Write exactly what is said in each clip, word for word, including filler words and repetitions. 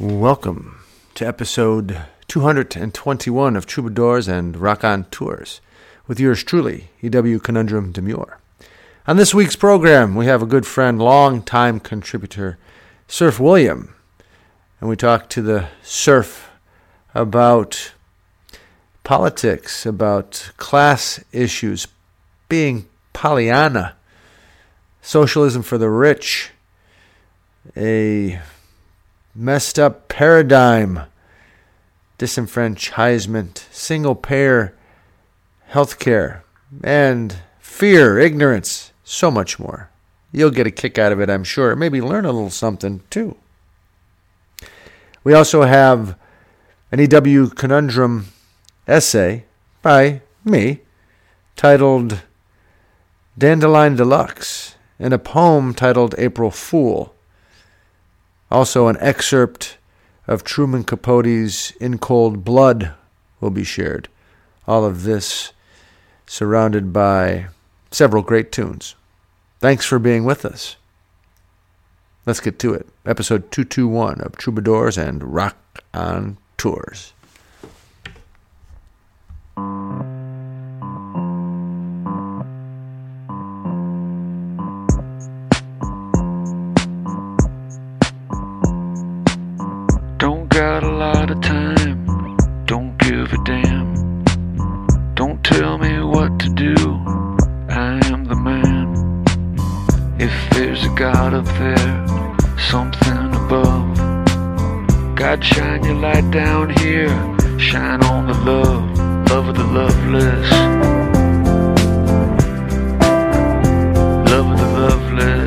Welcome to episode two hundred twenty-one of Troubadours and Raconteurs with yours truly, E W Conundrum Demure. On this week's program, we have a good friend, long-time contributor, Surf William, and we talk to the Surf about politics, about class issues, being Pollyanna, socialism for the rich, a messed up paradigm, disenfranchisement, single-payer healthcare, and fear, ignorance, so much more. You'll get a kick out of it, I'm sure. Maybe learn a little something, too. We also have an E W Conundrum essay by me titled Dandelion Deluxe and a poem titled April Fool. Also, an excerpt of Truman Capote's In Cold Blood will be shared. All of this surrounded by several great tunes. Thanks for being with us. Let's get to it. Episode two twenty-one of Troubadours and Raconteurs. Got a lot of time, don't give a damn. Don't tell me what to do, I am the man. If there's a God up there, something above, God, shine your light down here, shine on the love, love of the loveless, love of the loveless.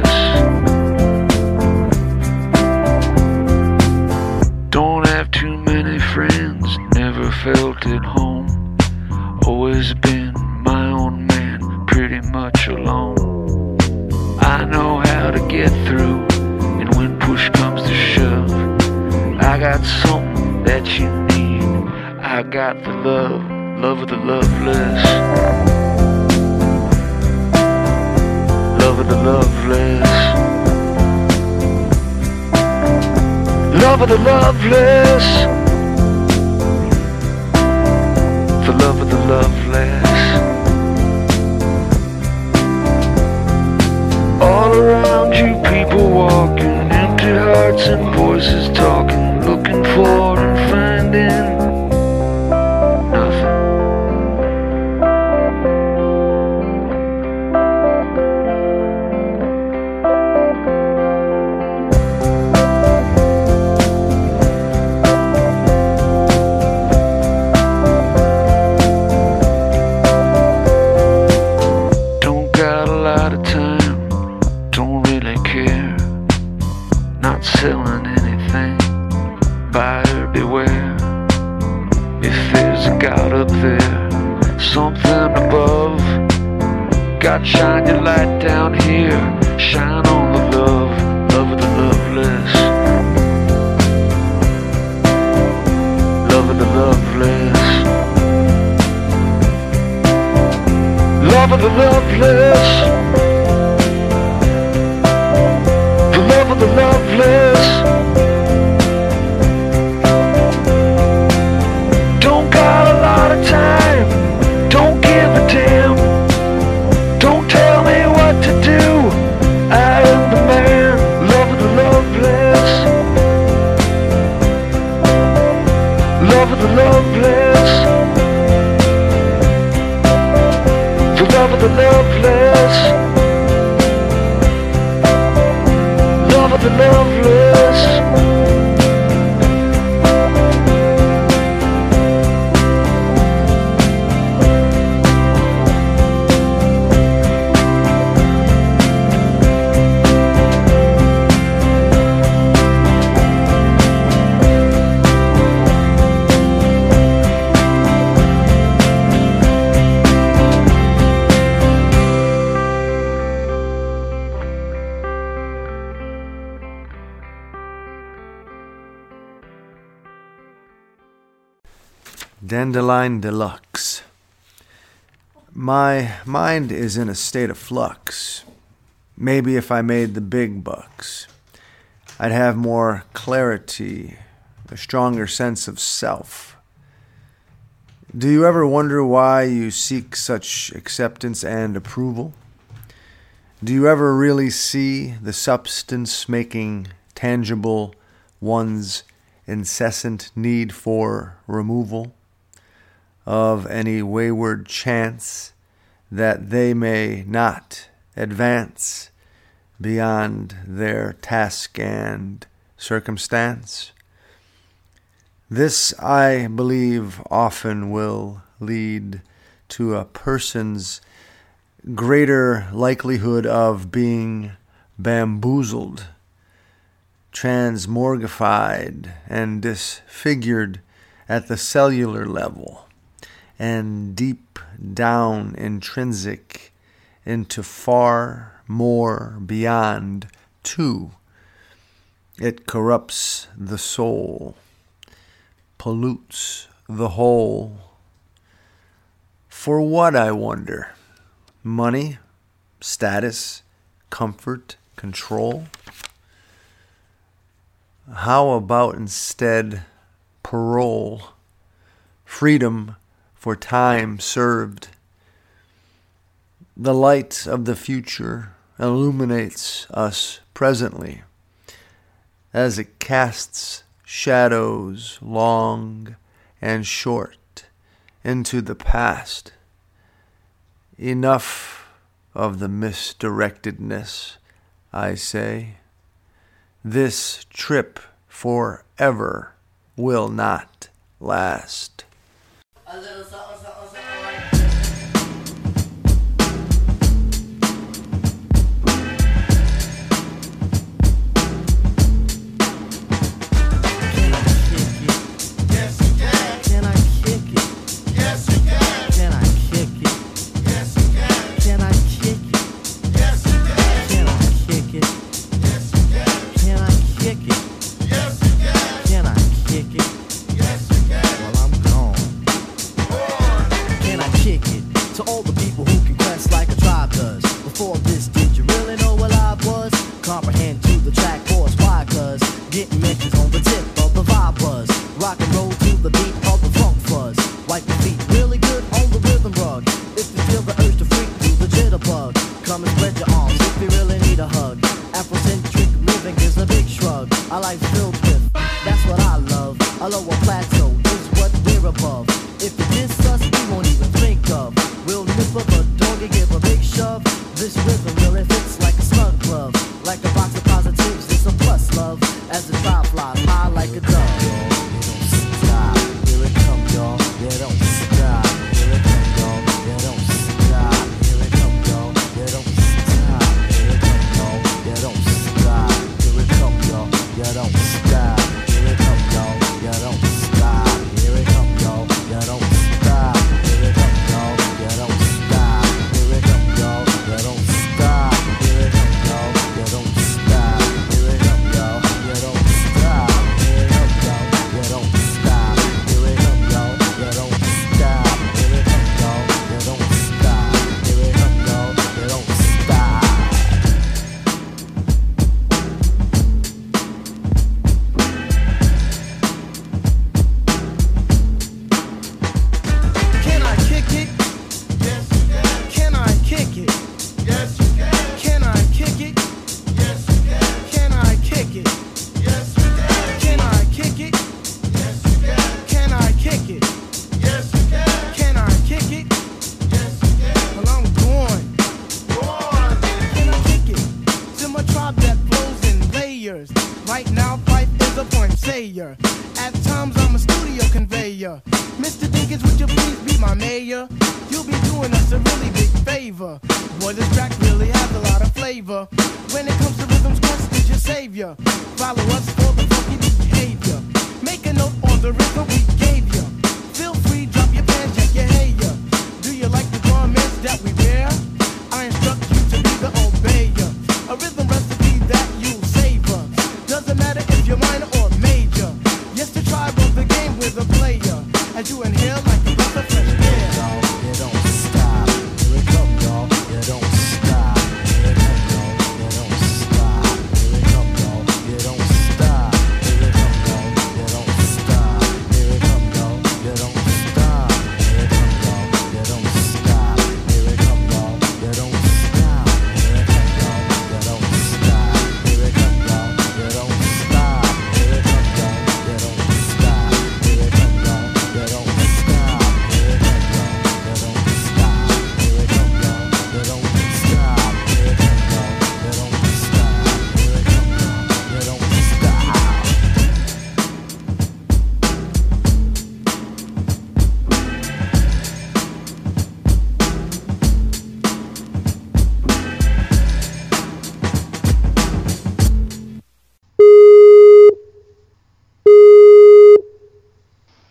Don't have too many friends, never felt at home. Always been my own man, pretty much alone. I know how to get through, and when push comes to shove, I got something that you need. I got the love, love of the loveless, love of the loveless. Love of the loveless, the love of the loveless. All around you people walking, empty hearts and voices talking, looking for and finding nothing. Selling anything, buyer beware. If there's a God up there, something above, God, shine your light down here, shine on the love, love of the loveless, love of the loveless, love of the loveless. Love of the loveless. Don't got a lot of time, don't give a damn. Don't tell me what to do, I am the man. Love of the loveless, love of the loveless, the love of the loveless, love of the loveless. Dandelion Deluxe. My mind is in a state of flux. Maybe if I made the big bucks, I'd have more clarity, a stronger sense of self. Do you ever wonder why you seek such acceptance and approval? Do you ever really see the substance making tangible one's incessant need for removal of any wayward chance that they may not advance beyond their task and circumstance? This, I believe, often will lead to a person's greater likelihood of being bamboozled, transmorgified, and disfigured at the cellular level, and deep down intrinsic into far more beyond too. It corrupts the soul, pollutes the whole. For what, I wonder? Money, status, comfort, control? How about instead parole, freedom for time served? The light of the future illuminates us presently as it casts shadows long and short into the past. Enough of the misdirectedness, I say. This trip forever will not last. A little something, something, something like this. Stop.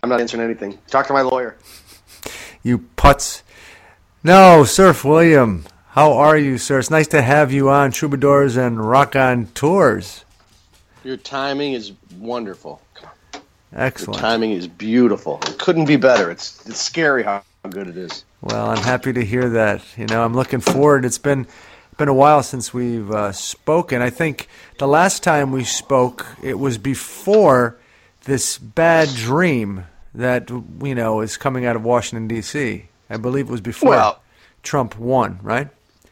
I'm not answering anything. Talk to my lawyer. You putz. No, Surf William. How are you, sir? It's nice to have you on Troubadours and Rock On Tours. Your timing is wonderful. Come on. Excellent. Your timing is beautiful. It couldn't be better. It's it's scary how good it is. Well, I'm happy to hear that. You know, I'm looking forward. It's been been a while since we've uh, spoken. I think the last time we spoke, it was before this bad dream that, you know, is coming out of Washington, D C I believe it was before well, Trump won, right?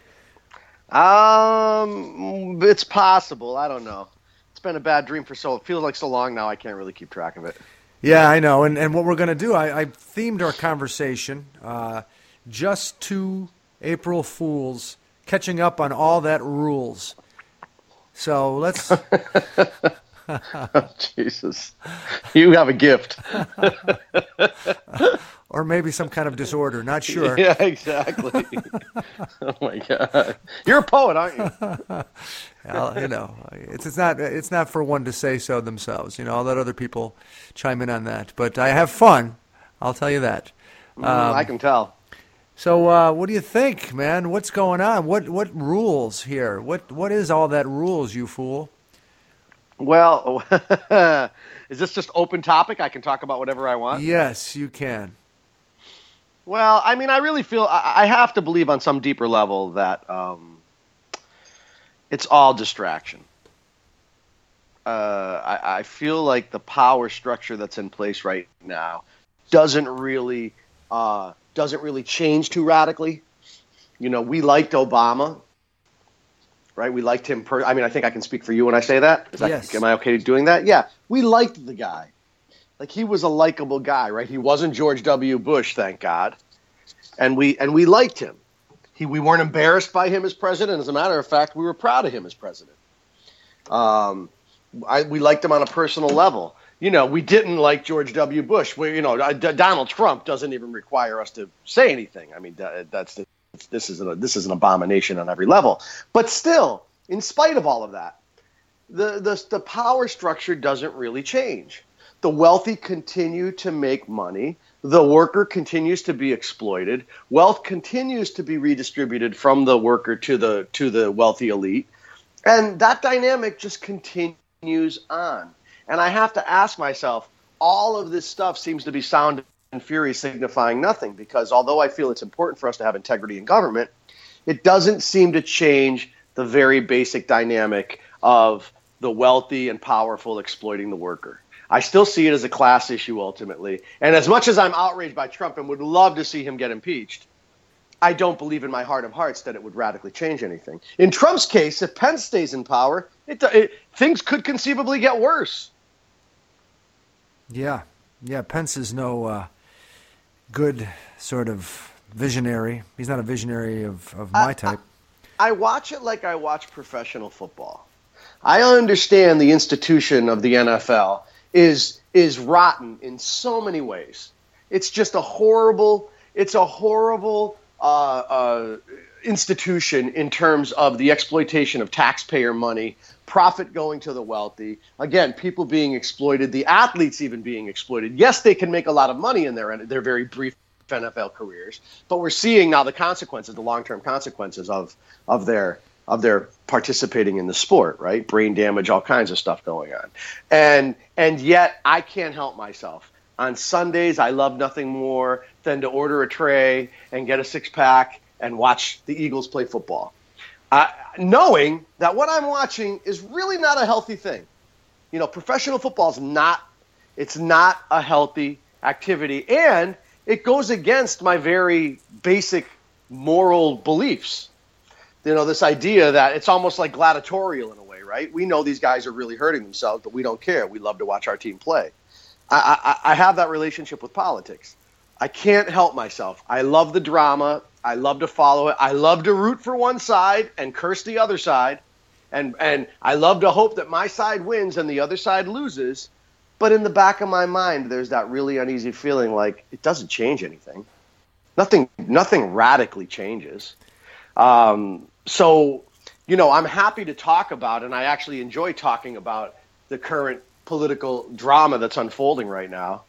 Um, it's possible. I don't know. It's been a bad dream for so, it feels like so long now, I can't really keep track of it. Yeah, I know. And and what we're going to do, I, I themed our conversation uh, just to April Fools, catching up on all that rules. So let's... Oh, Jesus. You have a gift. Or maybe some kind of disorder, not sure. Yeah, exactly. Oh, my God. You're a poet, aren't you? Well, you know, it's it's not it's not for one to say so themselves. You know, I'll let other people chime in on that. But I have fun, I'll tell you that. Mm, Um, I can tell. So, uh, what do you think, man? What's going on? What what rules here? What what is all that rules, you fool? Well, is this just open topic? I can talk about whatever I want? Yes, you can. Well, I mean, I really feel I, I have to believe on some deeper level that um, it's all distraction. Uh, I, I feel like the power structure that's in place right now doesn't really uh, doesn't really change too radically. You know, we liked Obama. Right, we liked him. Per- I mean, I think I can speak for you when I say that. Is that Yes. Am I okay doing that? Yeah, we liked the guy. Like, he was a likable guy, right? He wasn't George W. Bush, thank God, and we and we liked him. He we weren't embarrassed by him as president. As a matter of fact, we were proud of him as president. Um, I, we liked him on a personal level. You know, we didn't like George W. Bush. We, you know, D- Donald Trump doesn't even require us to say anything. I mean, that, that's the. This is a, this is an abomination on every level. But still, in spite of all of that, the, the the power structure doesn't really change. The wealthy continue to make money. The worker continues to be exploited. Wealth continues to be redistributed from the worker to the to the wealthy elite. And that dynamic just continues on. And I have to ask myself, all of this stuff seems to be sound and fury signifying nothing, because although I feel it's important for us to have integrity in government, it doesn't seem to change the very basic dynamic of the wealthy and powerful exploiting the worker. I still see it as a class issue ultimately. And as much as I'm outraged by Trump and would love to see him get impeached, I don't believe in my heart of hearts that it would radically change anything. In Trump's case, if Pence stays in power, it, it, things could conceivably get worse. Yeah, yeah. Pence is no uh, good sort of visionary. He's not a visionary of, of my I, type. I, I watch it like I watch professional football. I understand the institution of the N F L is is rotten in so many ways. It's just a horrible. It's a horrible uh, uh, institution in terms of the exploitation of taxpayer money, profit going to the wealthy. Again, people being exploited, the athletes even being exploited. Yes, they can make a lot of money in their their very brief N F L careers, but we're seeing now the consequences, the long-term consequences of of their of their participating in the sport, right? Brain damage, all kinds of stuff going on. And and yet I can't help myself. On Sundays, I love nothing more than to order a tray and get a six-pack and watch the Eagles play football, uh, knowing that what I'm watching is really not a healthy thing. You know, professional football is not, it's not a healthy activity, and it goes against my very basic moral beliefs. You know, this idea that it's almost like gladiatorial in a way, right? We know these guys are really hurting themselves, but we don't care. We love to watch our team play. I, I, I have that relationship with politics. I can't help myself. I love the drama. I love to follow it. I love to root for one side and curse the other side. And, and I love to hope that my side wins and the other side loses. But in the back of my mind, there's that really uneasy feeling like it doesn't change anything. Nothing, nothing radically changes. Um, so, you know, I'm happy to talk about, and I actually enjoy talking about the current political drama that's unfolding right now.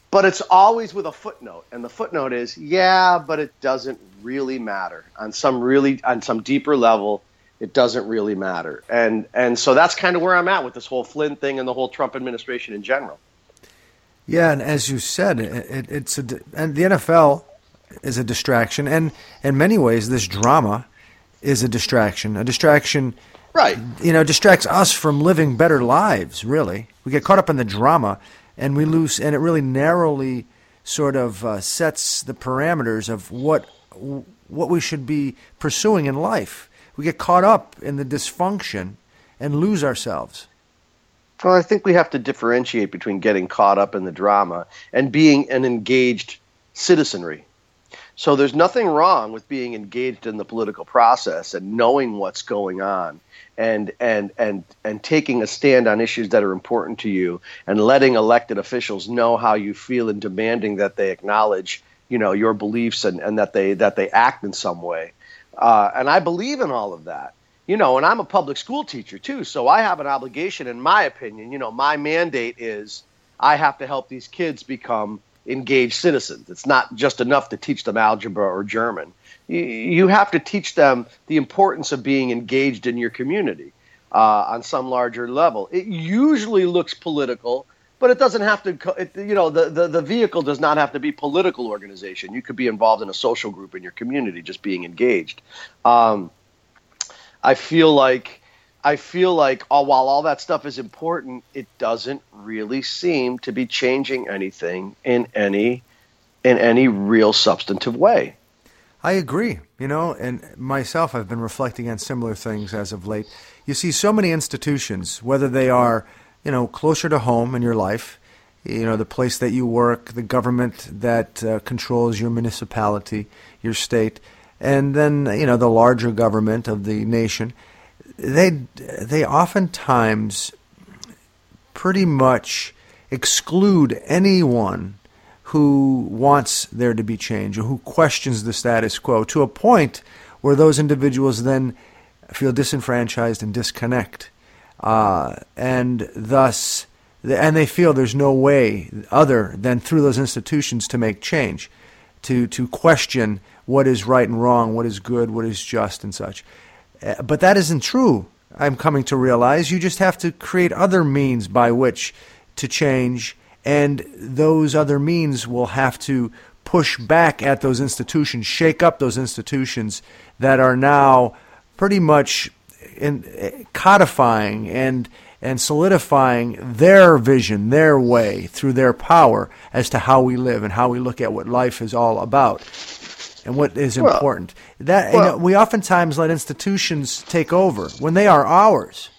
but it's always with a footnote, and the footnote is, yeah, but it doesn't really matter on some really on some deeper level. It doesn't really matter, and and so that's kind of where I'm at with this whole Flynn thing and the whole Trump administration in general. Yeah, and as you said, it, it, it's a, and the N F L is a distraction, and in many ways, this drama is a distraction. A distraction, right? You know, distracts us from living better lives. Really, we get caught up in the drama, and we lose, and it really narrowly sort of uh, sets the parameters of what what we should be pursuing in life. We get caught up in the dysfunction and lose ourselves. Well, I think we have to differentiate between getting caught up in the drama and being an engaged citizenry. So there's nothing wrong with being engaged in the political process and knowing what's going on and and and and taking a stand on issues that are important to you and letting elected officials know how you feel and demanding that they acknowledge, you know, your beliefs and, and that they that they act in some way. Uh, and I believe in all of that. You know, and I'm a public school teacher too, so I have an obligation, in my opinion. You know, my mandate is I have to help these kids become engaged citizens. It's not just enough to teach them algebra or German. You, you have to teach them the importance of being engaged in your community uh, on some larger level. It usually looks political, but it doesn't have to. It, you know, the, the the vehicle does not have to be political organization. You could be involved in a social group in your community, just being engaged. Um, I feel like I feel like oh, while all that stuff is important, it doesn't really seem to be changing anything in any in any real substantive way. I agree. You know, and myself, I've been reflecting on similar things as of late. You see so many institutions, whether they are, you know, closer to home in your life, you know, the place that you work, the government that uh, controls your municipality, your state, and then, you know, the larger government of the nation, they they oftentimes pretty much exclude anyone who wants there to be change or who questions the status quo, to a point where those individuals then feel disenfranchised and disconnect. Uh, and thus, and they feel there's no way other than through those institutions to make change, to to question what is right and wrong, what is good, what is just, and such. Uh, but that isn't true, I'm coming to realize. You just have to create other means by which to change, and those other means will have to push back at those institutions, shake up those institutions that are now pretty much in, uh, codifying and and solidifying their vision, their way, through their power as to how we live and how we look at what life is all about. And what is important. Well, that well, you know, we oftentimes let institutions take over when they are ours.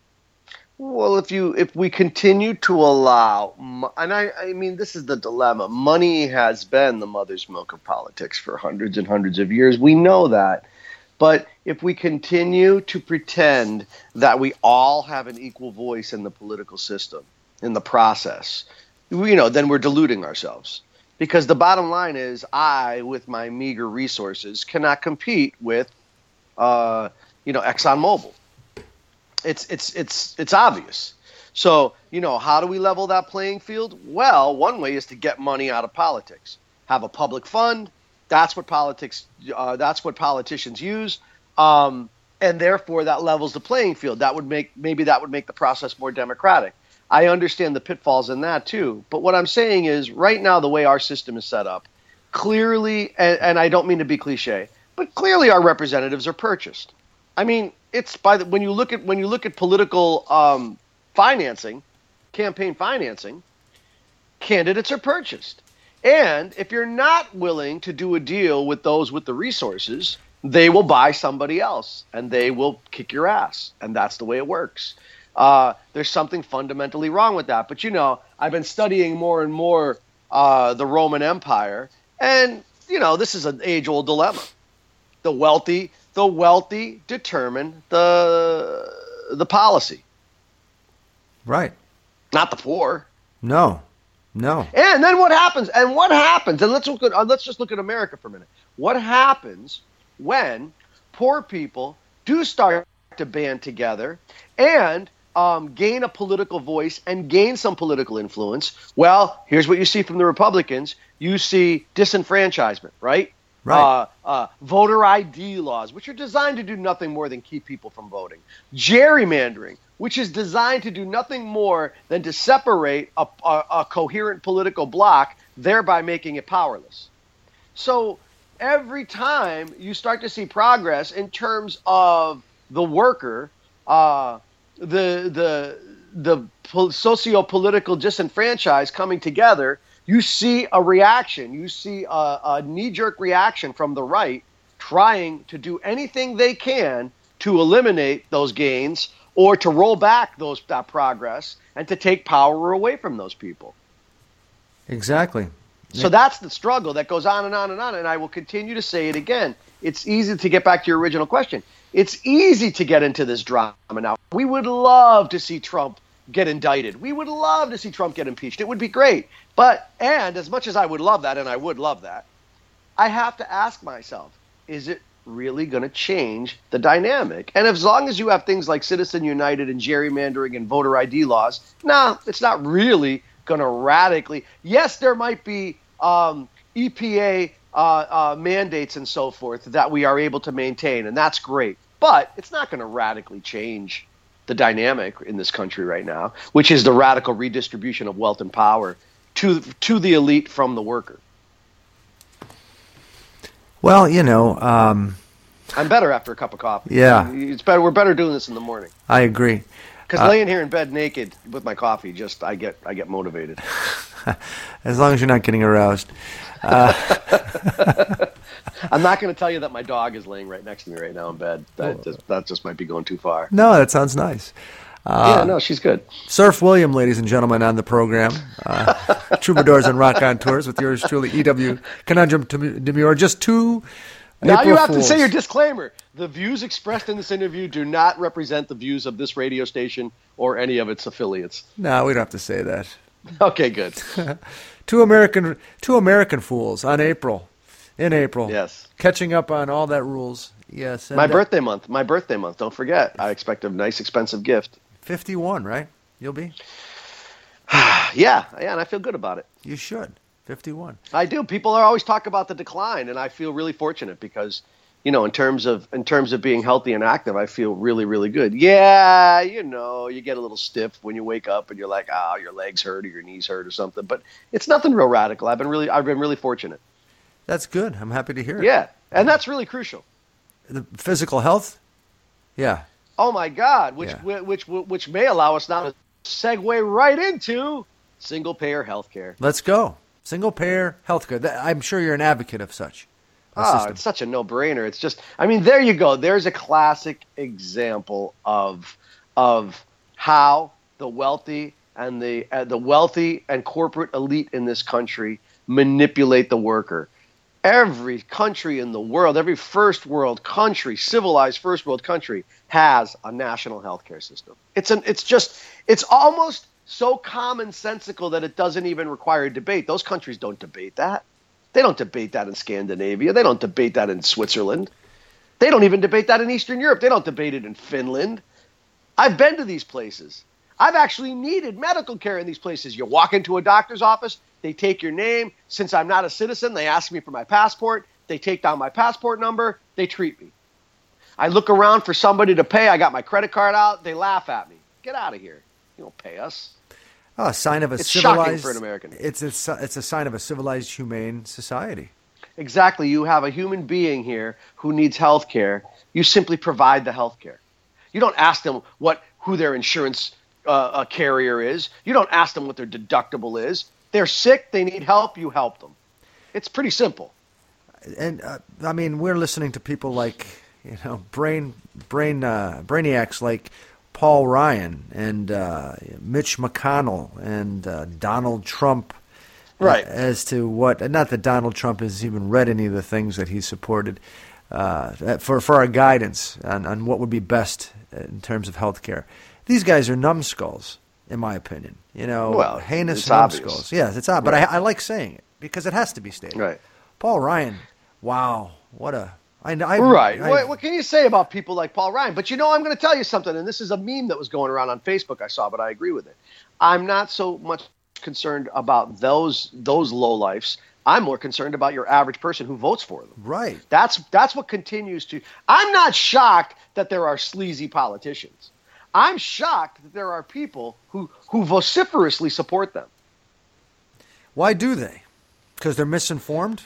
Well, if you if we continue to allow, and I, I mean, this is the dilemma. Money has been the mother's milk of politics for hundreds and hundreds of years. We know that. But if we continue to pretend that we all have an equal voice in the political system, in the process, you know, then we're deluding ourselves. Because the bottom line is, I, with my meager resources, cannot compete with, uh, you know, ExxonMobil. It's it's it's it's obvious. So, you know, how do we level that playing field? Well, one way is to get money out of politics. Have a public fund. That's what politics. Uh, that's what politicians use, um, and therefore that levels the playing field. That would make maybe that would make the process more democratic. I understand the pitfalls in that too. But what I'm saying is, right now, the way our system is set up, clearly, and, and I don't mean to be cliche, but clearly our representatives are purchased. I mean, it's by the, when you look at when you look at political um, financing, campaign financing, candidates are purchased. And if you're not willing to do a deal with those with the resources, they will buy somebody else and they will kick your ass. And that's the way it works. Uh, there's something fundamentally wrong with that. But, you know, I've been studying more and more uh, the Roman Empire. And, you know, this is an age-old dilemma. The wealthy, the wealthy determine the the policy. Right. Not the poor. No. No. And then what happens? And what happens? And let's look at, uh, let's just look at America for a minute. What happens when poor people do start to band together and um, gain a political voice and gain some political influence, well, here's what you see from the Republicans. You see disenfranchisement, right? Right. Uh, uh, voter I D laws, which are designed to do nothing more than keep people from voting. Gerrymandering, which is designed to do nothing more than to separate a, a, a coherent political bloc, thereby making it powerless. So every time you start to see progress in terms of the worker, uh, the the the socio-political disenfranchised coming together, you see a reaction. You see a, a knee-jerk reaction from the right trying to do anything they can to eliminate those gains or to roll back those that progress and to take power away from those people. Exactly. So that's the struggle that goes on and on and on, and I will continue to say it again. It's easy to get back to your original question. It's easy to get into this drama now. We would love to see Trump get indicted. We would love to see Trump get impeached. It would be great. But, and as much as I would love that, and I would love that, I have to ask myself, is it really going to change the dynamic? And as long as you have things like Citizen United and gerrymandering and voter I D laws, nah, it's not really going to radically. Yes, there might be um, E P A uh, uh, mandates and so forth that we are able to maintain, and that's great. But it's not going to radically change the dynamic in this country right now, which is the radical redistribution of wealth and power to to the elite from the worker. Well, you know, um, I'm better after a cup of coffee. Yeah, it's better. We're better doing this in the morning. I agree. Because uh, laying here in bed naked with my coffee, just I get I get motivated. As long as you're not getting aroused. Uh, I'm not going to tell you that my dog is laying right next to me right now in bed. That just, that just might be going too far. No, that sounds nice. Uh, yeah, no, she's good. Surf William, ladies and gentlemen, on the program. Uh, Troubadours and Rock on Tours with yours truly, E W Conundrum Demure. Just two Now April you have Fools. to say your disclaimer. The views expressed in this interview do not represent the views of this radio station or any of its affiliates. No, we don't have to say that. Okay, good. two American two American fools on April. In April. Yes. Catching up on all that rules. Yes. My birthday month. My birthday month. Don't forget. I expect a nice, expensive gift. fifty-one, right? You'll be? yeah. Yeah, and I feel good about it. You should. fifty-one. I do. People are always talk about the decline, and I feel really fortunate because, you know, in terms of in terms of being healthy and active, I feel really, really good. Yeah, you know, you get a little stiff when you wake up and you're like, oh, your legs hurt or your knees hurt or something. But it's nothing real radical. I've been really I've been really fortunate. That's good. I'm happy to hear it. Yeah, and that's really crucial. The physical health? Yeah. Oh, my God, which, Yeah. which, which, which may allow us now to segue right into single-payer health care. Let's go. Single-payer health care. That- I'm sure you're an advocate of such a Oh, system. it's such a no-brainer. It's just, I mean, there you go. There's a classic example of of how the wealthy and the uh, the wealthy and corporate elite in this country manipulate the worker. Every country in the world, every first world country, civilized first world country, has a national healthcare system. It's an, it's just, it's almost so commonsensical that it doesn't even require debate. Those countries don't debate that. They don't debate that in Scandinavia. They don't debate that in Switzerland. They don't even debate that in Eastern Europe. They don't debate it in Finland. I've been to these places. I've actually needed medical care in these places. You walk into a doctor's office, they take your name. Since I'm not a citizen, they ask me for my passport. They take down my passport number. They treat me. I look around for somebody to pay. I got my credit card out. They laugh at me. Get out of here. You don't pay us. Oh, a sign of a It's civilized. shocking for an American. It's a, si- it's a sign of a civilized, humane society. Exactly. You have a human being here who needs health care. You simply provide the health care. You don't ask them what who their insurance uh, uh, carrier is. You don't ask them what their deductible is. They're sick. They need help. You help them. It's pretty simple. And uh, I mean, we're listening to people like, you know, brain, brain, uh, brainiacs like Paul Ryan and uh, Mitch McConnell and uh, Donald Trump. Right. As to what, not that Donald Trump has even read any of the things that he supported, uh, for for our guidance on, on what would be best in terms of health care. These guys are numbskulls, in my opinion. You know, well, heinous it's obvious. numbskulls. Yes, it's obvious. But I, I like saying it because it has to be stated. Right. Paul Ryan, wow, what a I, I, right. I, what, what can you say about people like Paul Ryan? But you know, I'm going to tell you something, and this is a meme that was going around on Facebook I saw, but I agree with it. I'm not so much concerned about those those lowlifes. I'm more concerned about your average person who votes for them. Right. That's that's what continues to. I'm not shocked that there are sleazy politicians. I'm shocked that there are people who who vociferously support them. Why do they? Because they're misinformed?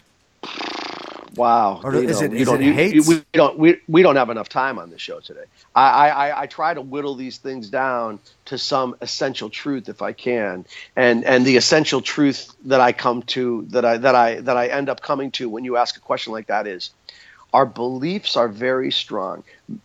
Wow. Or you is know, it, you is don't, it you, hate? you, we don't we, we don't have enough time on this show today. I, I, I try to whittle these things down to some essential truth if I can. And and the essential truth that I come to that I that I that I end up coming to when you ask a question like that is our beliefs are very strong.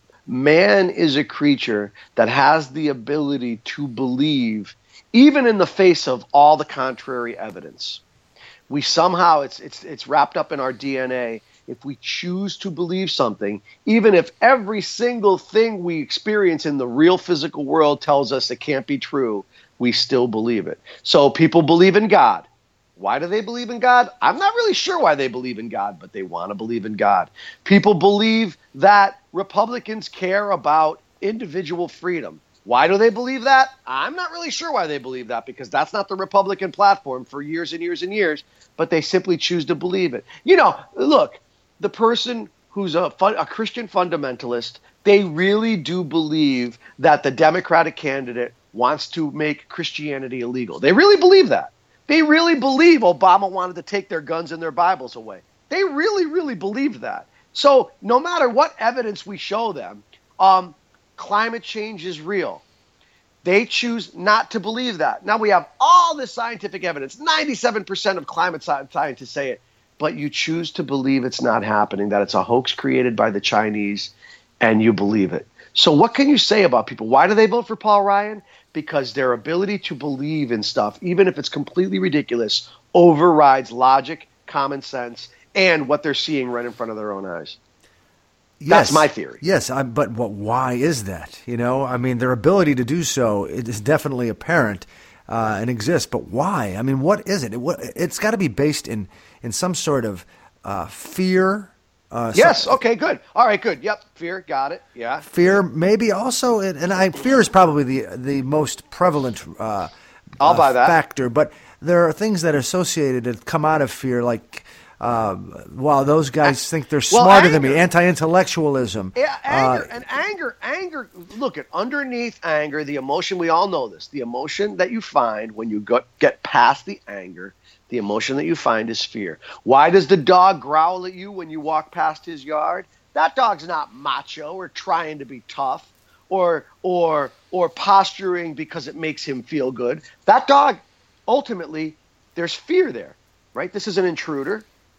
Man is a creature that has the ability to believe even in the face of all the contrary evidence. We somehow, it's it's it's wrapped up in our D N A. If we choose to believe something, even if every single thing we experience in the real physical world tells us it can't be true, we still believe it. So people believe in God. Why do they believe in God? I'm not really sure why they believe in God, but they want to believe in God. People believe that Republicans care about individual freedom. Why do they believe that? I'm not really sure why they believe that, because that's not the Republican platform for years and years and years, but they simply choose to believe it. You know, look, the person who's a, fun, a Christian fundamentalist, they really do believe that the Democratic candidate wants to make Christianity illegal. They really believe that. They really believe Obama wanted to take their guns and their Bibles away. They really, really believed that. So no matter what evidence we show them, um, climate change is real. They choose not to believe that. Now we have all this scientific evidence. ninety-seven percent of climate scientists say it, but you choose to believe it's not happening, that it's a hoax created by the Chinese, and you believe it. So what can you say about people? Why do they vote for Paul Ryan? Because their ability to believe in stuff, even if it's completely ridiculous, overrides logic, common sense, and what they're seeing right in front of their own eyes. Yes, that's my theory. Yes, I, but what? Why is that? You know, I mean, their ability to do so is definitely apparent uh, and exists. But why? I mean, what is it? it what, it's got to be based in in some sort of uh, fear. Uh, yes. some, okay. Good. All right. Good. Yep. Fear. Got it. Yeah. Fear, maybe also, and I fear is probably the the most prevalent. Uh, I'll uh, buy that factor. But there are things that are associated that come out of fear, like. Uh, wow, those guys think they're well, smarter anger. than me. Anti-intellectualism. Yeah, anger uh, and anger, anger. Look at underneath anger, the emotion. We all know this. The emotion that you find when you go, get past the anger, the emotion that you find is fear. Why does the dog growl at you when you walk past his yard? That dog's not macho or trying to be tough or or or posturing because it makes him feel good. That dog, ultimately, there's fear there, right? This is an intruder.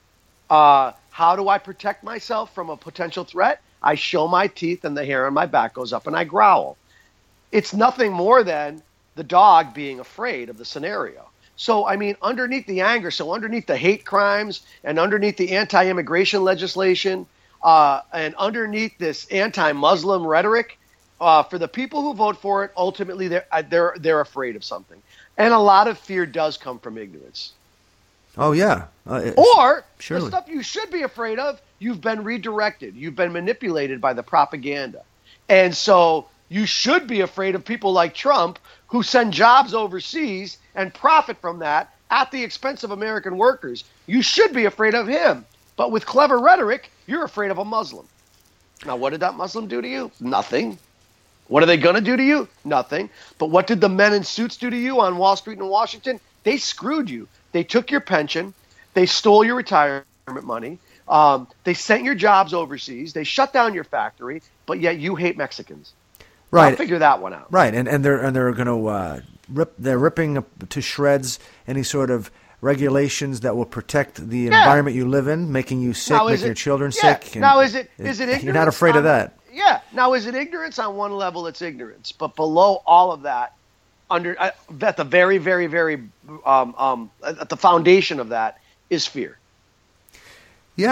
Uh, how do I protect myself from a potential threat? I show my teeth and the hair on my back goes up and I growl. It's nothing more than the dog being afraid of the scenario. So, I mean, underneath the anger, so underneath the hate crimes and underneath the anti-immigration legislation uh, and underneath this anti-Muslim rhetoric, uh, for the people who vote for it, ultimately they're, they're, they're afraid of something. And a lot of fear does come from ignorance. Oh, yeah. Uh, or surely. The stuff you should be afraid of, you've been redirected. You've been manipulated by the propaganda. And so you should be afraid of people like Trump who send jobs overseas and profit from that at the expense of American workers. You should be afraid of him. But with clever rhetoric, you're afraid of a Muslim. Now, what did that Muslim do to you? Nothing. What are they going to do to you? Nothing. But what did the men in suits do to you on Wall Street in Washington? They screwed you. They took your pension. They stole your retirement money. Um, they sent your jobs overseas. They shut down your factory, but yet you hate Mexicans. Right. I'll figure that one out. Right, and and they're and they're going to uh, rip. They're ripping to shreds any sort of regulations that will protect the Yeah. environment you live in, making you sick, Now, is making it- your children yeah. sick. and Now, is it- is it ignorance You're not afraid of on- that. Yeah. Now, is it ignorance? On one level, it's ignorance. But below all of that, under uh, at the very, very, very, um, um, at the foundation of that is fear. Yeah,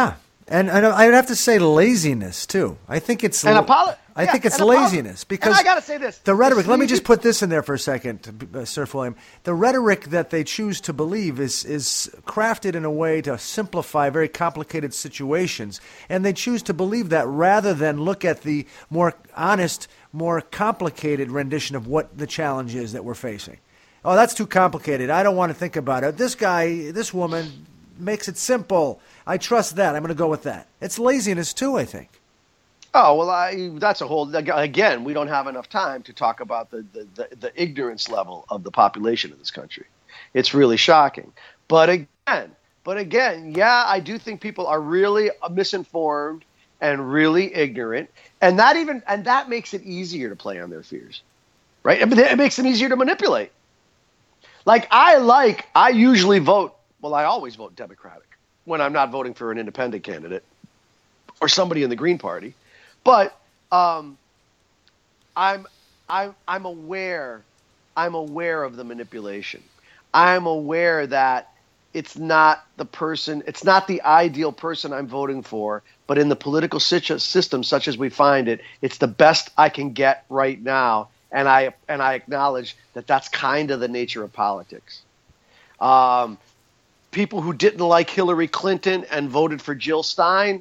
And, and I would have to say laziness too. I think it's And apolo- I yeah, think it's and apolo- laziness because and I gotta say this: the rhetoric. the Let me sleazy- just put this in there for a second, uh, Sir William. The rhetoric that they choose to believe is is crafted in a way to simplify very complicated situations, and they choose to believe that rather than look at the more honest, more complicated rendition of what the challenge is that we're facing. Oh, that's too complicated. I don't want to think about it. This guy, this woman, makes it simple. I trust that. I'm going to go with that. It's laziness too, I think. Oh, well, I, that's a whole, again, we don't have enough time to talk about the, the, the, the ignorance level of the population of this country. It's really shocking. But again, but again, yeah, I do think people are really misinformed and really ignorant. And that even, and that makes it easier to play on their fears, right? It, it makes them easier to manipulate. Like I like, I usually vote, well, I always vote Democratic when I'm not voting for an independent candidate or somebody in the Green Party. But um, I'm I'm I'm aware I'm aware of the manipulation. I'm aware that it's not the person, it's not the ideal person I'm voting for, but in the political situ- system such as we find it, it's the best I can get right now, and I and I acknowledge that that's kind of the nature of politics. Um, people who didn't like Hillary Clinton and voted for Jill Stein,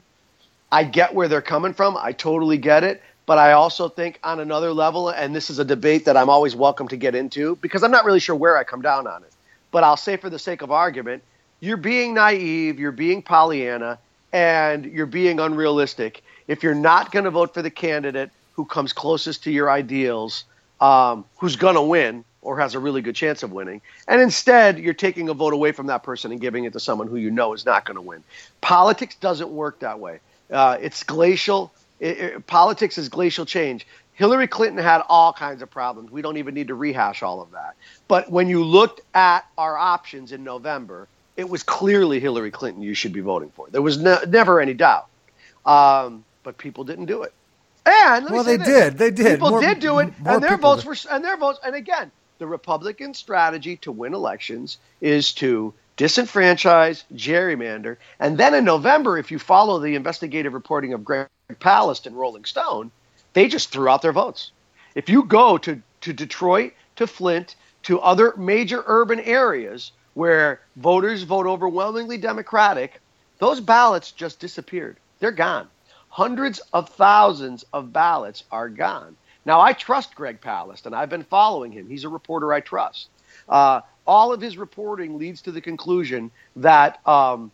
I get where they're coming from. I totally get it. But I also think on another level, and this is a debate that I'm always welcome to get into because I'm not really sure where I come down on it. But I'll say for the sake of argument, you're being naive, you're being Pollyanna, and you're being unrealistic if you're not going to vote for the candidate who comes closest to your ideals, um, who's going to win or has a really good chance of winning. And instead, you're taking a vote away from that person and giving it to someone who you know is not going to win. Politics doesn't work that way. Uh, it's glacial. It, it, politics is glacial change. Hillary Clinton had all kinds of problems. We don't even need to rehash all of that. But when you looked at our options in November, it was clearly Hillary Clinton you should be voting for. There was no, never any doubt. Um, but people didn't do it. And let me well, say they this. did. They did. People More, did do it, and their votes did. were. And their votes. And again, the Republican strategy to win elections is to disenfranchise, gerrymander, and then in November, if you follow the investigative reporting of Greg Palast and Rolling Stone, they just threw out their votes. If you go to, to Detroit, to Flint, to other major urban areas where voters vote overwhelmingly Democratic, those ballots just disappeared. They're gone. Hundreds of thousands of ballots are gone. Now, I trust Greg Palast, and I've been following him. He's a reporter I trust. Uh, all of his reporting leads to the conclusion that um,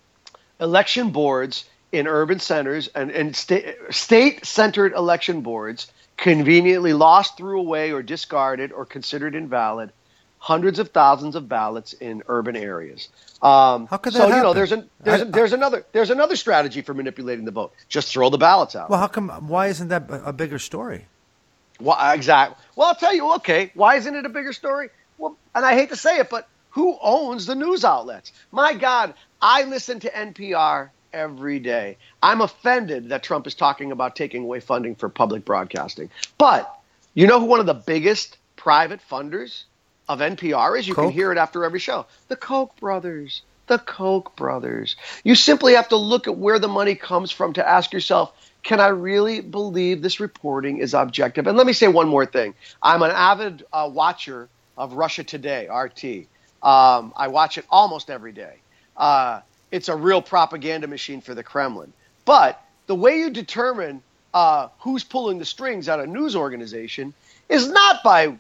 election boards in urban centers and, and sta- state-centered election boards conveniently lost, threw away, or discarded or considered invalid hundreds of thousands of ballots in urban areas. Um, How could that so happen? you know, there's an there's, I- a, there's another there's another strategy for manipulating the vote. Just throw the ballots out. Well, how come? Why isn't that a a bigger story? Well, exactly. Well, I'll tell you. Okay, why isn't it a bigger story? Well, and I hate to say it, but who owns the news outlets? My God, I listen to N P R every day. I'm offended that Trump is talking about taking away funding for public broadcasting. But you know who one of the biggest private funders of N P R is? You Koch? can hear it after every show. The Koch brothers. The Koch brothers. You simply have to look at where the money comes from to ask yourself, can I really believe this reporting is objective? And let me say one more thing. I'm an avid uh, watcher of Russia Today, R T. Um, I watch it almost every day. Uh, it's a real propaganda machine for the Kremlin. But the way you determine uh, who's pulling the strings at a news organization is not by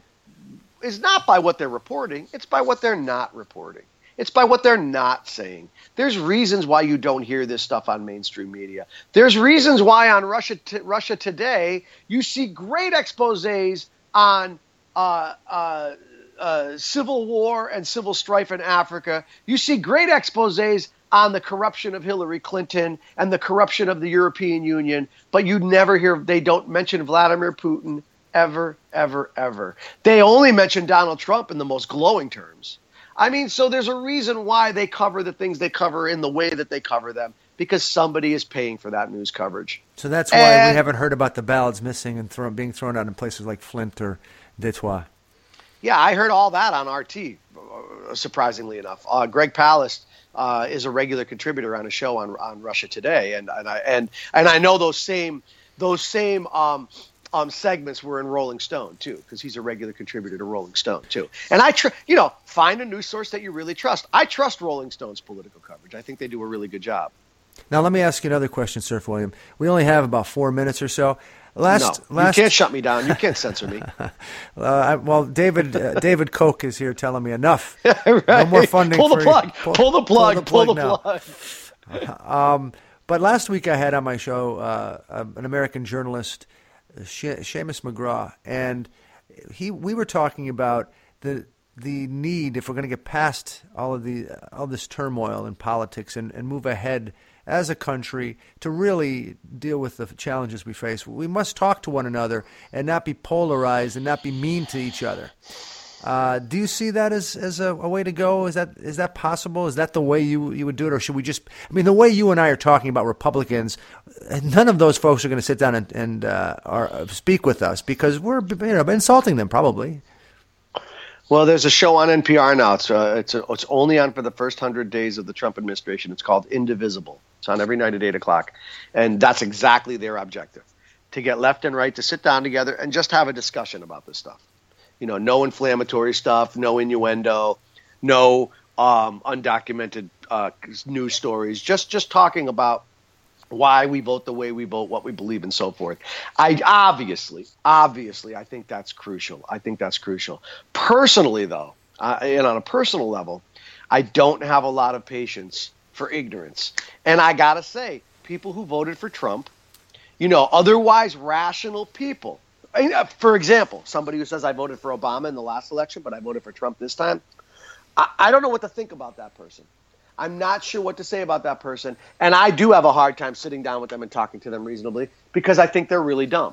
is not by what they're reporting. It's by what they're not reporting. It's by what they're not saying. There's reasons why you don't hear this stuff on mainstream media. There's reasons why on Russia t- Russia Today you see great exposés on uh, uh, uh, civil war and civil strife in Africa. You see great exposés on the corruption of Hillary Clinton and the corruption of the European Union, but you never hear, they don't mention Vladimir Putin ever, ever, ever. They only mention Donald Trump in the most glowing terms. I mean, so there's a reason why they cover the things they cover in the way that they cover them, because somebody is paying for that news coverage. So that's why And- we haven't heard about the ballots missing and throw, being thrown out in places like Flint or Detroit. Yeah, I heard all that on R T, uh, surprisingly enough. Uh, Greg Palast uh, is a regular contributor on a show on on Russia Today, and and I and and I know those same those same um, um, segments were in Rolling Stone too, because he's a regular contributor to Rolling Stone too. And I, tr- you know, find a news source that you really trust. I trust Rolling Stone's political coverage. I think they do a really good job. Now let me ask you another question, Surf William. We only have about four minutes or so. Last, no, last... you can't shut me down. You can't censor me. uh, I, well, David uh, David Koch is here telling me enough. Right. No more funding. Pull the for plug. Pull, pull the plug. Pull the plug. Pull the plug. um, but last week I had on my show uh, an American journalist, she- Seamus McGraw, and he we were talking about the the need, if we're going to get past all of the all this turmoil in politics and, and move ahead as a country to really deal with the challenges we face, we must talk to one another and not be polarized and not be mean to each other. Uh, do you see that as, as a, a way to go? Is that is that possible? Is that the way you, you would do it? Or should we just – I mean, the way you and I are talking about Republicans, none of those folks are going to sit down and, and uh, or speak with us because we're you know, insulting them probably. Well, there's a show on N P R now. It's uh, it's, a, it's only on for the first hundred days of the Trump administration. It's called Indivisible. It's on every night at eight o'clock. And that's exactly their objective, to get left and right to sit down together and just have a discussion about this stuff. You know, no inflammatory stuff, no innuendo, no um, undocumented uh, news stories, just just talking about why we vote the way we vote, what we believe, and so forth. I obviously, obviously, I think that's crucial. I think that's crucial. Personally, though, uh, and on a personal level, I don't have a lot of patience for ignorance. And I got to say, people who voted for Trump, you know, otherwise rational people. For example, somebody who says I voted for Obama in the last election, but I voted for Trump this time. I, I don't know what to think about that person. I'm not sure what to say about that person. And I do have a hard time sitting down with them and talking to them reasonably because I think they're really dumb.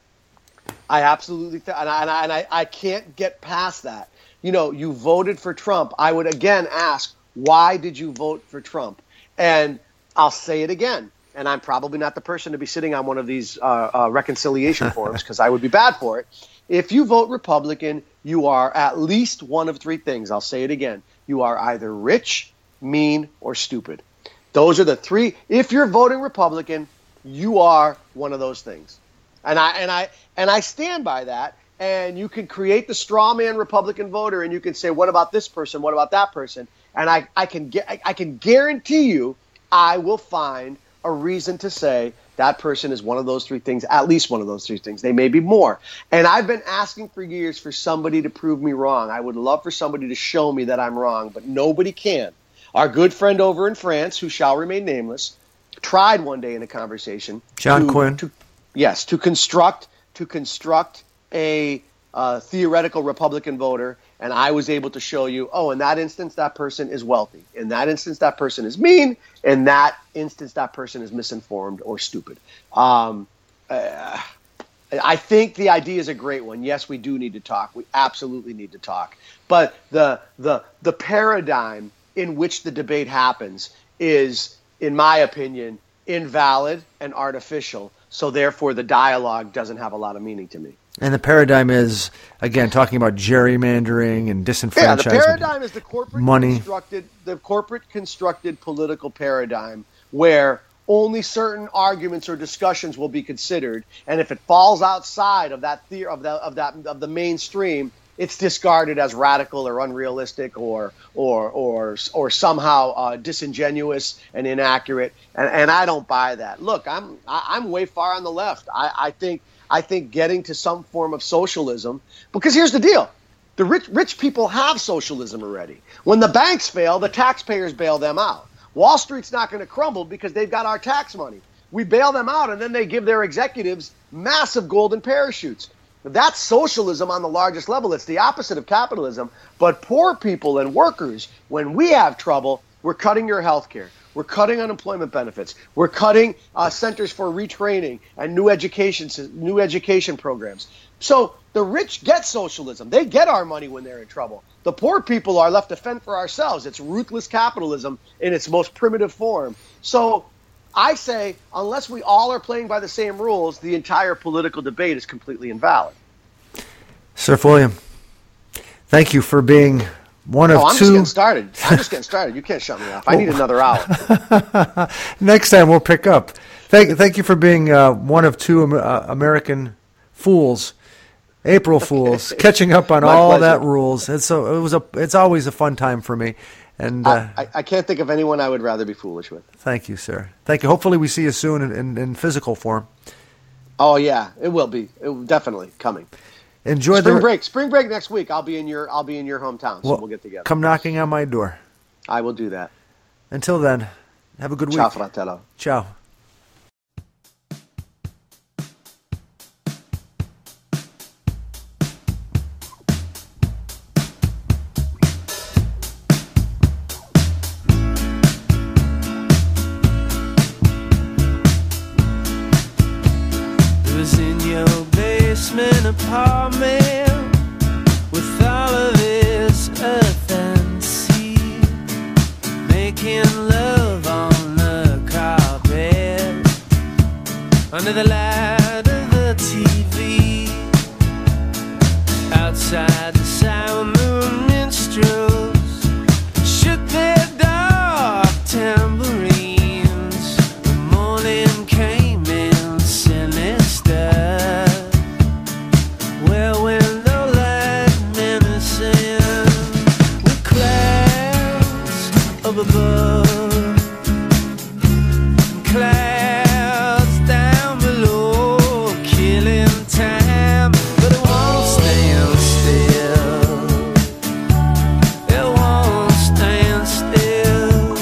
I absolutely th- and, I, and, I, and I, I can't get past that. You know, you voted for Trump. I would again ask, why did you vote for Trump? And I'll say it again. And I'm probably not the person to be sitting on one of these uh, uh, reconciliation forums because I would be bad for it. If you vote Republican, you are at least one of three things. I'll say it again. You are either rich, mean, or stupid. Those are the three. If you're voting Republican, you are one of those things. And I and I and I stand by that. And you can create the straw man Republican voter and you can say, what about this person? What about that person? And I, I can get I, I can guarantee you I will find a reason to say that person is one of those three things, at least one of those three things. They may be more. And I've been asking for years for somebody to prove me wrong. I would love for somebody to show me that I'm wrong, but nobody can. Our good friend over in France, who shall remain nameless, tried one day in a conversation. John to, Quinn. To, yes, to construct to construct a uh, theoretical Republican voter, and I was able to show you, oh, in that instance, that person is wealthy. In that instance, that person is mean. In that instance, that person is misinformed or stupid. Um, uh, I think the idea is a great one. Yes, we do need to talk. We absolutely need to talk. But the the the paradigm in which the debate happens is, in my opinion, invalid and artificial. So therefore, the dialogue doesn't have a lot of meaning to me. And the paradigm is, again, talking about gerrymandering and disenfranchisement. Yeah, the paradigm is the corporate money. constructed, the corporate constructed political paradigm where only certain arguments or discussions will be considered, and if it falls outside of that theory of the of that of the mainstream, it's discarded as radical or unrealistic or or or or somehow uh, disingenuous and inaccurate. And, and I don't buy that. Look, I'm I, I'm way far on the left. I, I think I think getting to some form of socialism, because here's the deal: the rich rich people have socialism already. When the banks fail, the taxpayers bail them out. Wall Street's not going to crumble because they've got our tax money. We bail them out, and then they give their executives massive golden parachutes. That's socialism on the largest level. It's the opposite of capitalism. But poor people and workers, when we have trouble, we're cutting your health care. We're cutting unemployment benefits. We're cutting uh, centers for retraining and new education, new education programs. So the rich get socialism. They get our money when they're in trouble. The poor people are left to fend for ourselves. It's ruthless capitalism in its most primitive form. So I say, unless we all are playing by the same rules, the entire political debate is completely invalid. Surf William, thank you for being one of Oh, I'm just two. getting started. I'm just getting started. You can't shut me off. I need another hour. Next time we'll pick up. Thank, thank you for being uh, one of two Am- uh, American fools, April Fools, catching up on My all pleasure. that rules. It's so it was a. It's always a fun time for me. And uh, I, I can't think of anyone I would rather be foolish with. thank you, sir. Thank you. Hopefully, we see you soon in, in, in physical form. Oh yeah, it will be. It will definitely coming. Enjoy Spring the break. Spring break next week. I'll be in your. I'll be in your hometown, so well, we'll get together. Come knocking on my door. I will do that. Until then, have a good Ciao, week. fratello. Ciao. It was in your basement apartment with all of its earth and sea, making love on the carpet under the light of the T V. Outside the sound moon minstrels shook their dark tambourines. The morning came in sinister, where window light menacing, with clouds up above, clouds down below, killing time, but it won't stand still. It won't stand still.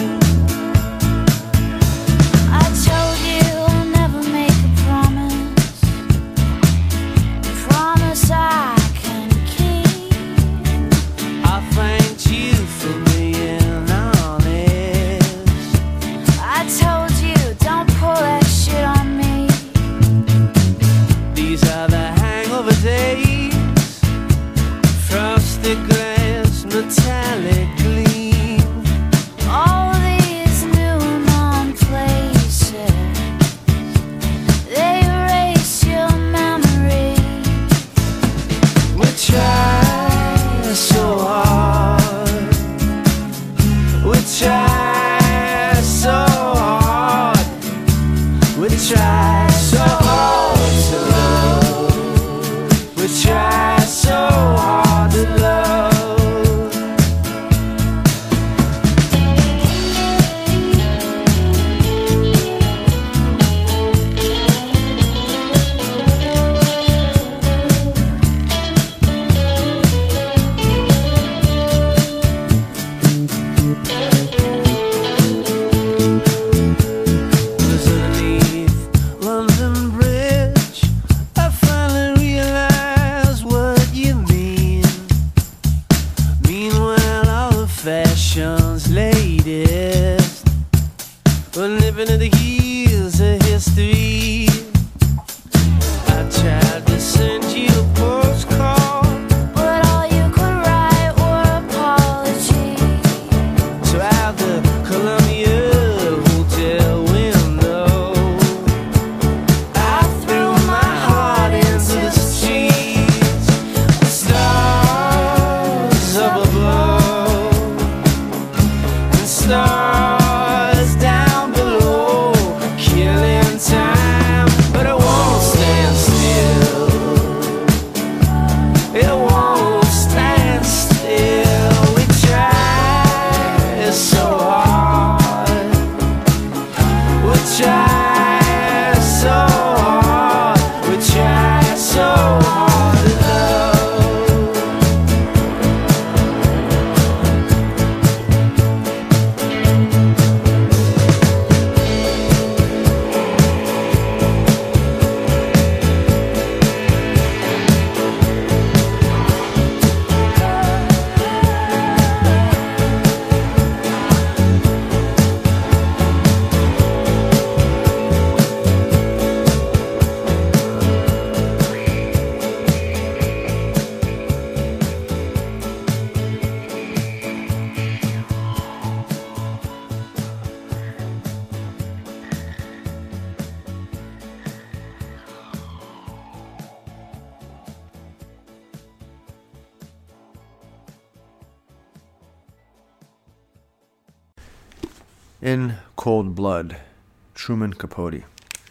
I told you I'll never make a promise, a promise I can keep. I thanked you for being honest. I told you don't pull that shit on me. These are the hangover days, frosted glass, metallic gleam. All these new known places, they erase your memory. We try so hard. We try so hard. We try so hard to love. We try so hard to love. Was underneath London Bridge, I finally realized what you mean. Meanwhile, all the fashion's latest, we're nipping at the heels of history. I tried to send you a postcard, But all you could write were apologies. so out the Columbia Hotel window, I threw my heart into the streets. Stars up above and stars down below, killing time, but it won't stand still. It won't stand still. We try so hard. We try so hard. We try so hard to love. In Cold Blood, Truman Capote.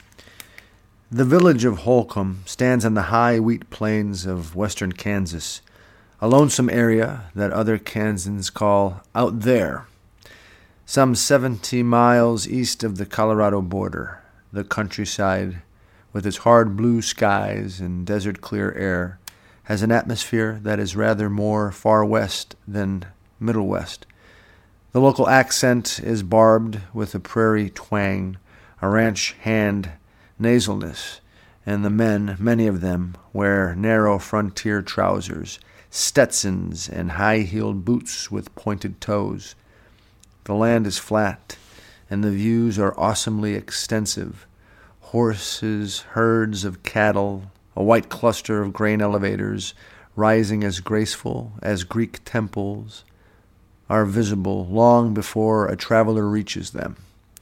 The village of Holcomb stands on the high wheat plains of western Kansas, a lonesome area that other Kansans call out there. Some seventy miles east of the Colorado border, the countryside, with its hard blue skies and desert-clear air, has an atmosphere that is rather more far west than Middle West. The local accent is barbed with a prairie twang, a ranch hand nasalness, and the men, many of them, wear narrow frontier trousers, Stetsons, and high-heeled boots with pointed toes. The land is flat, and the views are awesomely extensive. Horses, herds of cattle, a white cluster of grain elevators, rising as graceful as Greek temples, are visible long before a traveler reaches them.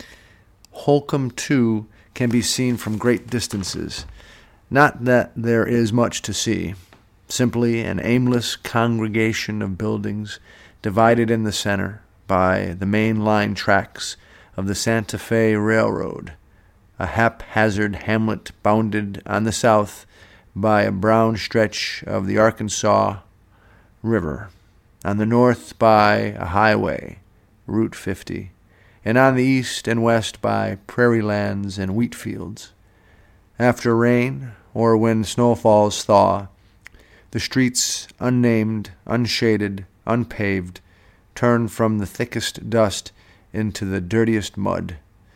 Holcomb, too, can be seen from great distances. Not that there is much to see, simply an aimless congregation of buildings divided in the center by the main line tracks of the Santa Fe Railroad, a haphazard hamlet bounded on the south by a brown stretch of the Arkansas River, on the north by a highway, Route fifty, and on the east and west by prairie lands and wheat fields. After rain, or when snowfalls thaw, the streets, unnamed, unshaded, unpaved, turn from the thickest dust into the dirtiest mud.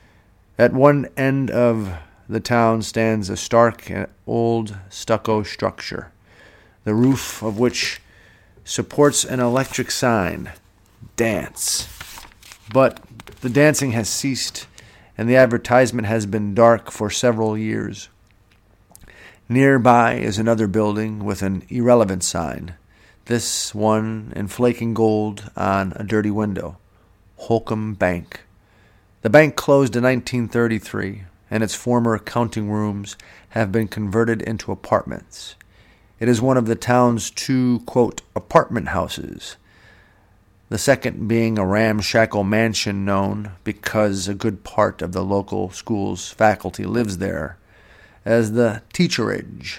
At one end of the town stands a stark old stucco structure, the roof of which supports an electric sign, Dance. But the dancing has ceased, and the advertisement has been dark for several years. Nearby is another building with an irrelevant sign, this one in flaking gold on a dirty window, Holcomb Bank. The bank closed in nineteen thirty-three, and its former counting rooms have been converted into apartments. It is one of the town's two, quote, apartment houses, the second being a ramshackle mansion known, because a good part of the local school's faculty lives there, as the teacherage.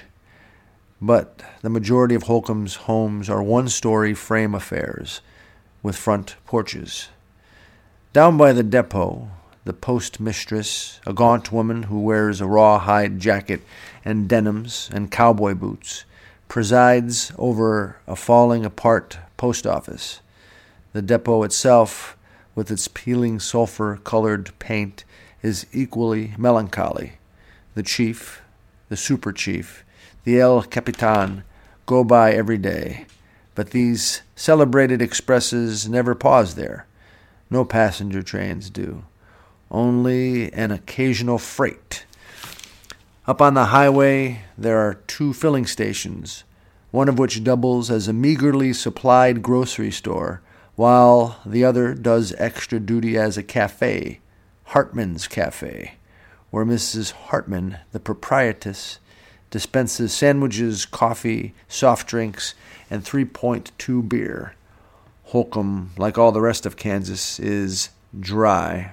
But the majority of Holcomb's homes are one-story frame affairs with front porches. Down by the depot, the postmistress, a gaunt woman who wears a rawhide jacket and denims and cowboy boots, presides over a falling-apart post office. The depot itself, with its peeling sulfur-colored paint, is equally melancholy. The chief, the super chief, the El Capitan go by every day, but these celebrated expresses never pause there. No passenger trains do. Only an occasional freight. Up on the highway, there are two filling stations, one of which doubles as a meagerly supplied grocery store, while the other does extra duty as a cafe, Hartman's Cafe, where Missus Hartman, the proprietress, dispenses sandwiches, coffee, soft drinks, and three point two beer. Holcomb, like all the rest of Kansas, is dry.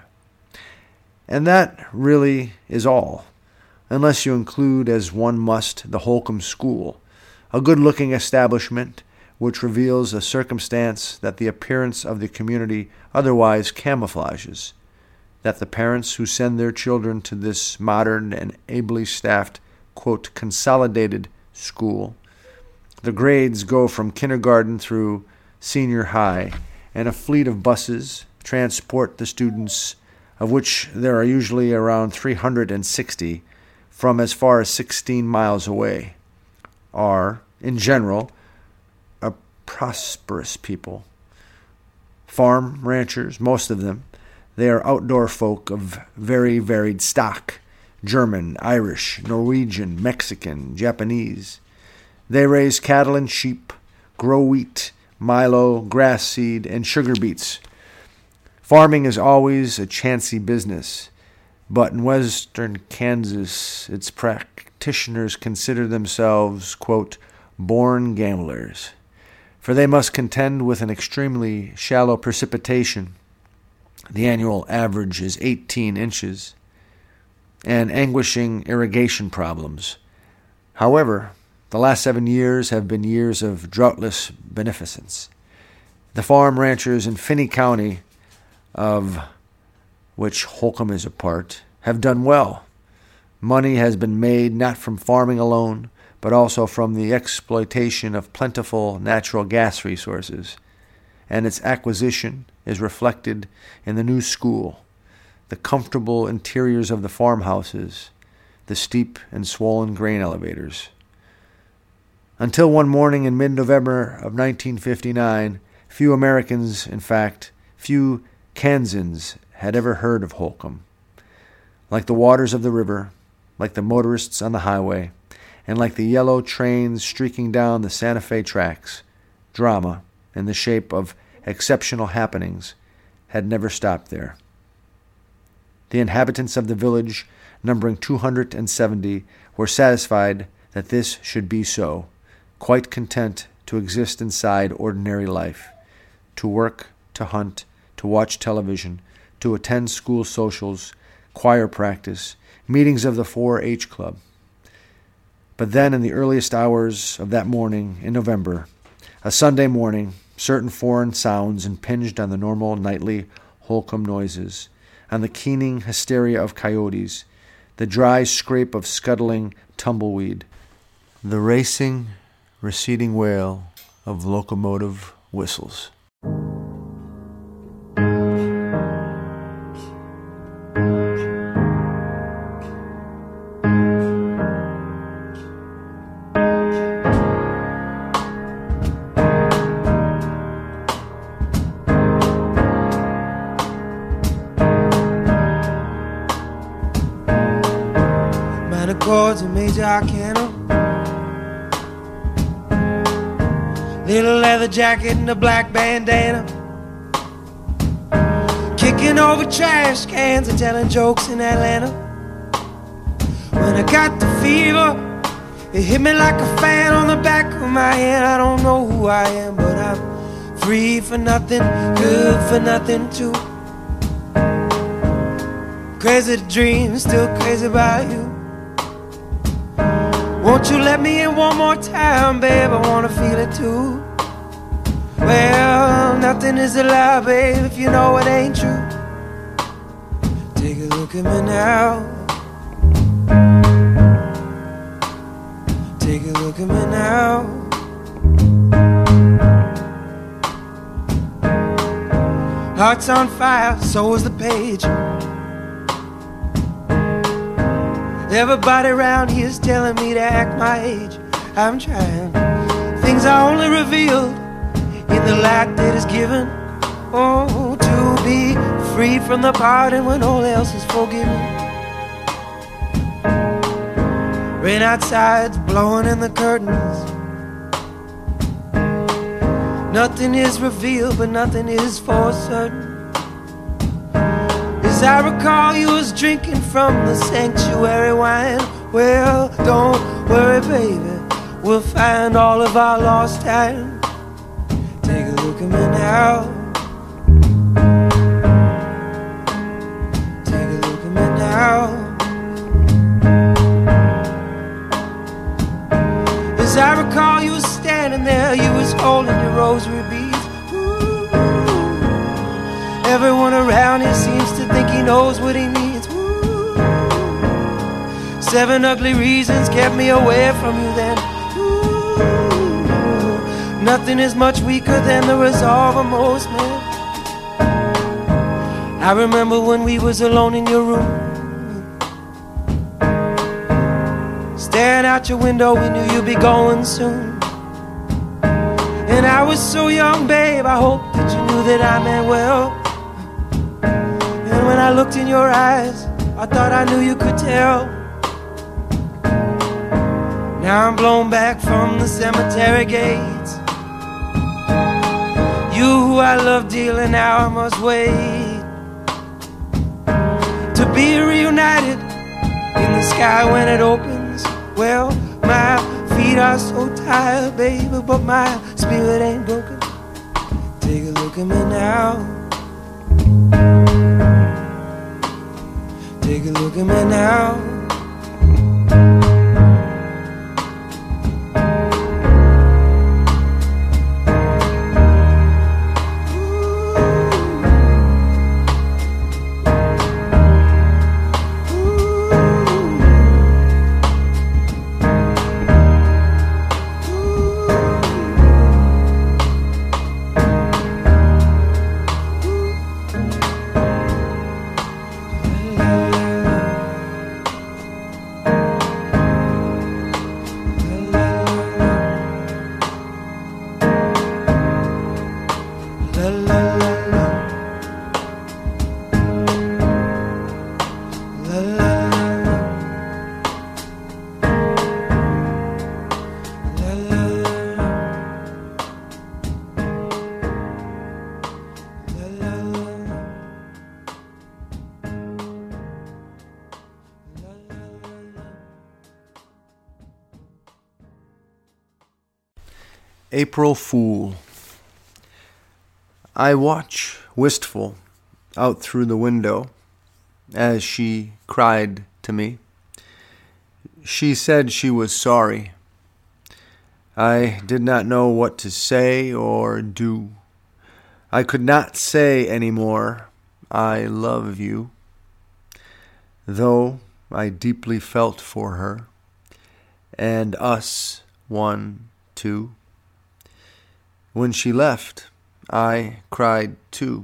And that really is all, unless you include, as one must, the Holcomb School, a good-looking establishment which reveals a circumstance that the appearance of the community otherwise camouflages, that the parents who send their children to this modern and ably staffed, quote, consolidated school, the grades go from kindergarten through senior high, and a fleet of buses transport the students, of which there are usually around three hundred sixty, from as far as sixteen miles away, are, in general, a prosperous people. Farm ranchers, most of them. They are outdoor folk of very varied stock, German, Irish, Norwegian, Mexican, Japanese. They raise cattle and sheep, grow wheat, milo, grass seed, and sugar beets. Farming is always a chancy business, but in western Kansas, its practitioners consider themselves, quote, born gamblers, for they must contend with an extremely shallow precipitation, The annual average is eighteen inches, and anguishing irrigation problems. However, the last seven years have been years of droughtless beneficence. The farm ranchers in Finney County, of which Holcomb is a part, have done well. Money has been made not from farming alone, but also from the exploitation of plentiful natural gas resources, and its acquisition is reflected in the new school, the comfortable interiors of the farmhouses, the steep and swollen grain elevators. Until one morning in mid-November of nineteen fifty-nine, few Americans, in fact, few Kansans, had ever heard of Holcomb. Like the waters of the river, like the motorists on the highway, and like the yellow trains streaking down the Santa Fe tracks, drama, in the shape of exceptional happenings, had never stopped there. The inhabitants of the village, numbering two hundred seventy, were satisfied that this should be so, quite content to exist inside ordinary life, to work, to hunt, to watch television, to attend school socials, choir practice, meetings of the four H Club. But then, in the earliest hours of that morning in November, a Sunday morning, certain foreign sounds impinged on the normal nightly Holcomb noises, on the keening hysteria of coyotes, the dry scrape of scuttling tumbleweed, the racing, receding wail of locomotive whistles. Chords and major arcana, little leather jacket and a black bandana, kicking over trash cans and telling jokes in Atlanta. When I got the fever, it hit me like a fan on the back of my hand. I don't know who I am, but I'm free for nothing, good for nothing too. Crazy to dream, still crazy about you. Won't you let me in one more time, babe? I wanna feel it too. Well, nothing is a lie, babe, if you know it ain't true. Take a look at me now. Take a look at me now. Heart's on fire, so is the page. Everybody around here's telling me to act my age. I'm trying. Things are only revealed in the light that is given. Oh, to be free from the pardon when all else is forgiven. Rain outside's blowing in the curtains. Nothing is revealed, but nothing is for certain. As I recall, you was drinking from the sanctuary wine. Well, don't worry, baby, we'll find all of our lost time. Take a look at me now. Take a look at me now. As I recall, you was standing there, you was holding your rosary beads. Everyone around here seems to think he knows what he needs. Ooh. Seven ugly reasons kept me away from you then. Ooh. Nothing is much weaker than the resolve of most men. I remember when we was alone in your room, staring out your window, we knew you'd be going soon. And I was so young, babe, I hope that you knew that I meant well. And when I looked in your eyes, I thought I knew you could tell. Now I'm blown back from the cemetery gates. You who I love dearly, now I must wait to be reunited in the sky when it opens. Well, my feet are so tired, baby, but my spirit ain't broken. Take a look at me now. you look at me now. April Fool. I watch, wistful, out through the window, as she cried to me. She said she was sorry. I did not know what to say or do. I could not say any more, I love you, though I deeply felt for her, and us, one, two. When she left, I cried too,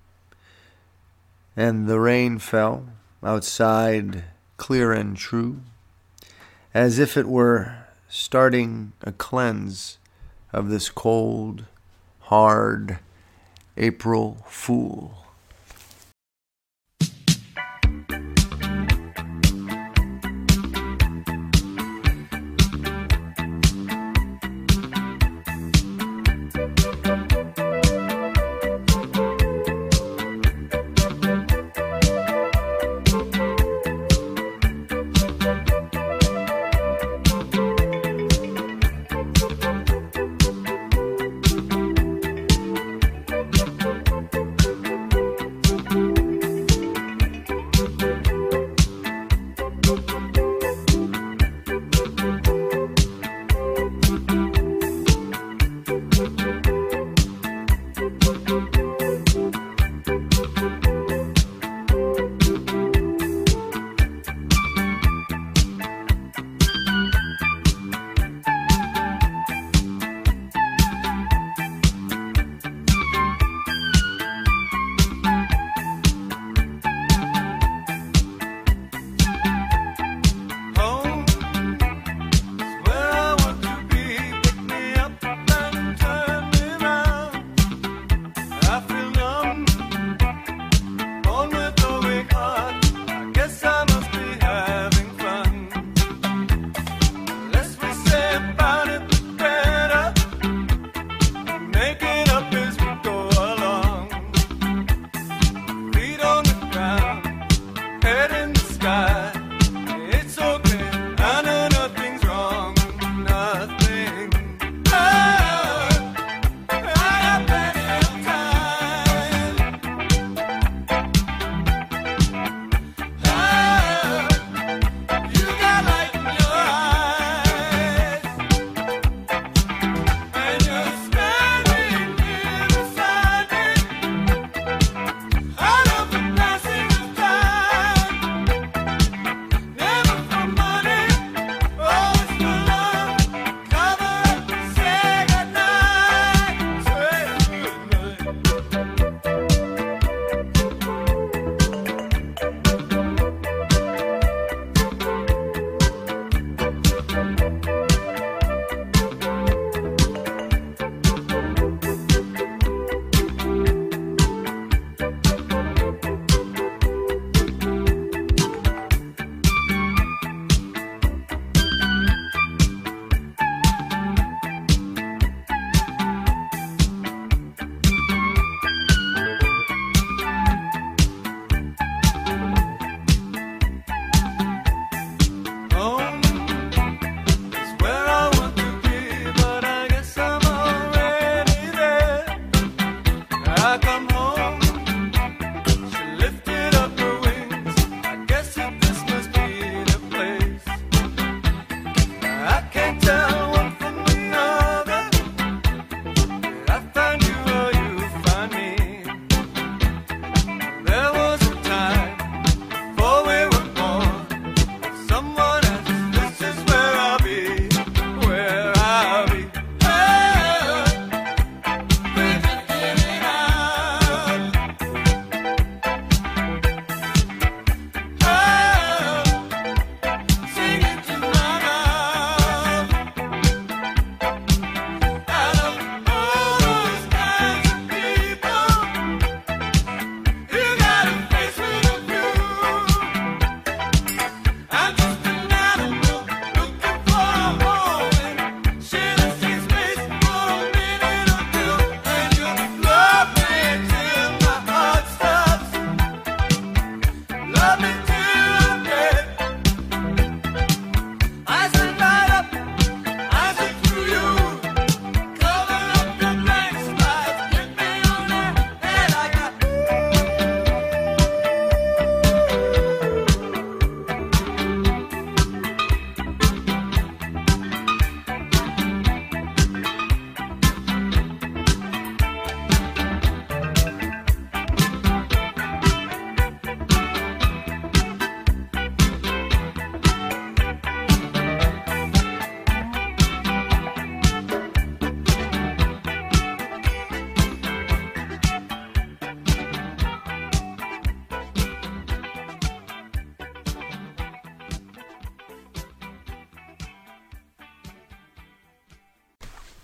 and the rain fell outside clear and true, as if it were starting a cleanse of this cold, hard April Fool.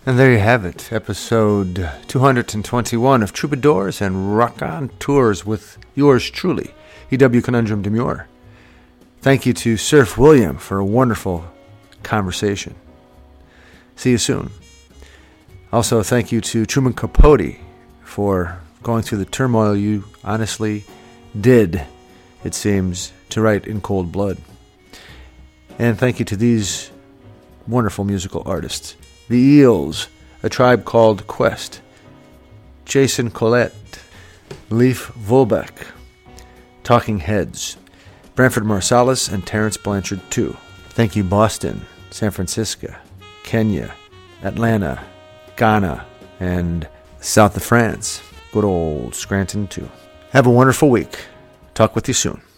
And there you have it, episode two hundred twenty-one of Troubadours and Rock On Tours with yours truly, E W Conundrum Demure. Thank you to Surf William for a wonderful conversation. See you soon. Also, thank you to Truman Capote for going through the turmoil you honestly did, it seems, to write in cold blood. And thank you to these wonderful musical artists. The Eels, A Tribe Called Quest, Jason Collette, Leif Volbeck, Talking Heads, Branford Marsalis, and Terrence Blanchard too. Thank you Boston, San Francisco, Kenya, Atlanta, Ghana, and south of France. Good old Scranton too. Have a wonderful week. Talk with you soon.